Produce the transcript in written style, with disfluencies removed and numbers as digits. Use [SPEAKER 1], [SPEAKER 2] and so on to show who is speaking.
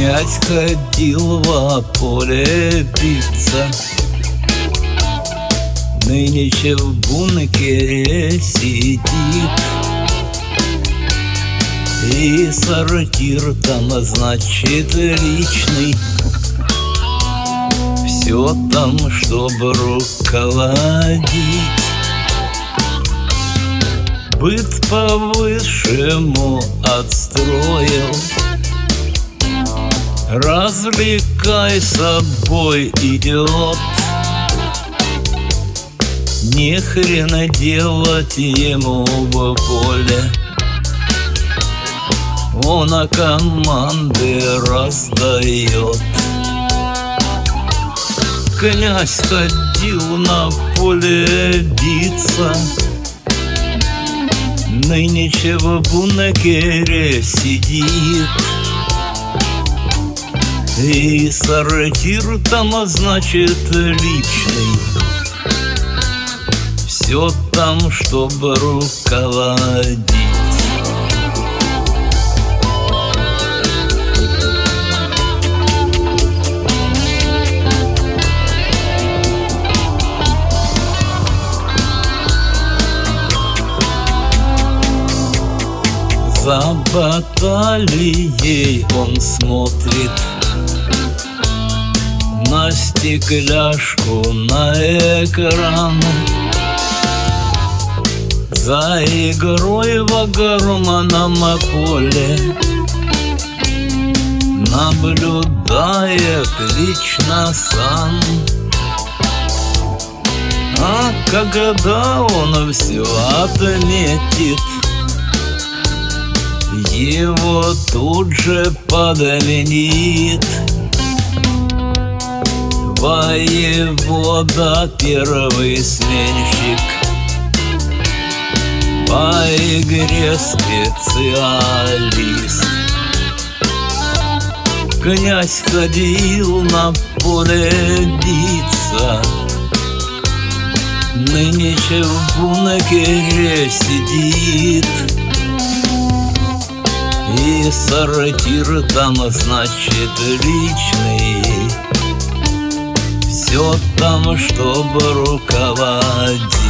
[SPEAKER 1] Князь ходил во поле биться, нынче в бункере сидит. И сортир там, значит, личный. Все там, чтобы руководить. Быт по-высшему отстроил. Развлекай собой, идиот. Ни хрена делать ему в поле. Он команды раздает. Князь ходил на поле биться, нынче в бункере сидит. И сортир там, значит, личный. Все там, чтобы руководить. За баталией он смотрит на стекляшку, на экран. За игрой в огромном поле наблюдает лично сам. А когда он все отметит, его тут же подменит воевода, первый сменщик, по игре специалист. Князь ходил на поле биться, нынче в бункере сидит. И сортир там, значит, личный. Все там, чтобы руководить.